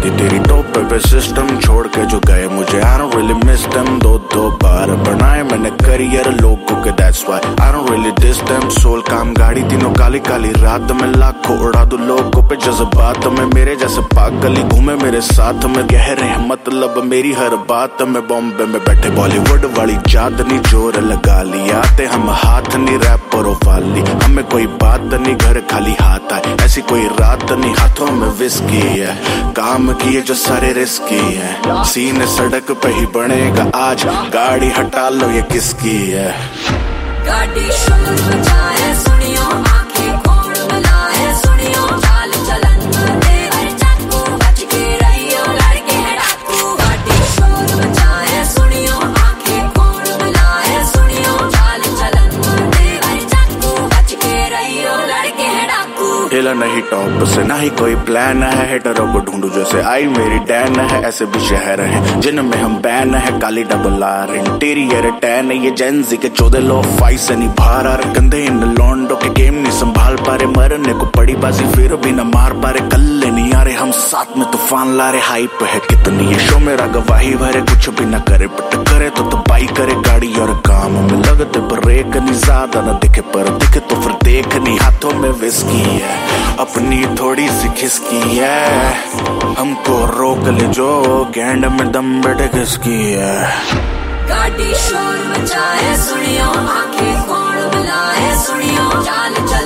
थी तेरी टोप पे सिस्टम छोड़ के जो गए मुझे I don't really miss them। दो बार बनाए मैंने करियर लोगों के that's why I don't really diss them। सोल काम गाड़ी तीनों काली काली रात में लाखों उड़ा दो लोगों पे जज्बात में मेरे जैसे पागल ही घूमे मेरे साथ में गहरे हैं मतलब मेरी हर बात में। बॉम्बे में बैठे बॉलीवुड वाली चांदनी जोर लगा लिया आते हम हाथ नहीं रैपरों वाली हमें कोई बात नहीं घर खाली हाथ आए ऐसी कोई रात नहीं हाथों में विस्की है काम किए जो सारे रिस्की है सीने सड़क पे ही बनेगा आज गाड़ी हटा लो ये किसकी है। गाड़ी शोर मचाए सुनियो आंखें खोल मिलाए सुनियो चाल चलन तेरे चाकू बच के रहियो लड़के हैं डाकू। गाड़ी शोर मचाए सुनियो आंखें खोल मिलाए सुनियो चाल चलन तेरे चाकू बच के रहियो लड़के हैं डाकू। हिला नहीं टॉप से ना ही कोई प्लान है हेटरों को ढूंढू जैसे आई मेरी डैन है ऐसे भी शहर है जिनमें हम बैन है काली डबल आर इंटीरियर टैन ये जेंजी के 14 लो फाइट से नहीं बाहर आ रहे कंधे इन लॉन्डो के गेम नहीं संभाल पा रहे मरने को पड़ी बाजी फिर भी न मार पा रहे कल्ले नहीं आ रहे हम साथ में तूफान ला रहे हाइप है कितनी ये शो मेरा गवाही भरे कुछ भी न करे बट करे तो बाई करे गाड़ी और काम में लगते ब्रेक नहीं ज्यादा न दिखे पर दिखे तो फिर देख नहीं हाथों में विस्की है अपनी थोड़ी सी खिसकी है हमको रोक ले जो गैंड में दम बैठे किसकी है। गाड़ी शोर मचाए सुनियो आंखें खोल मिलाए सुनियो चाल चल